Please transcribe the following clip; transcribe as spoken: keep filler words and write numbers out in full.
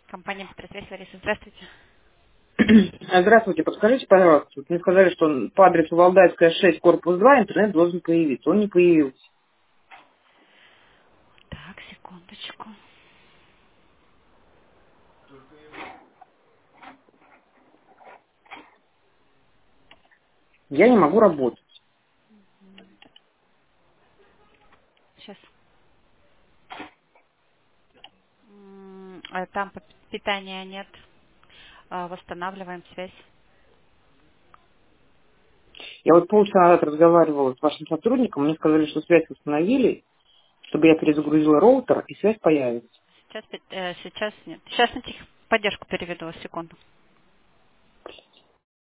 Компания «Петросвязь», Лариса, здравствуйте. Здравствуйте, подскажите, пожалуйста, вот мне сказали, что он по адресу Валдайская, шесть, корпус два, интернет должен появиться. Он не появился. Так, секундочку. Я не могу работать. Сейчас. М, э, Там по- питания нет. А, Восстанавливаем связь. Я вот полчаса назад разговаривала с вашим сотрудником, мне сказали, что связь установили, чтобы я перезагрузила роутер, и связь появится. Сейчас, пи- э, сейчас нет. Сейчас на техподдержку переведу, секунду.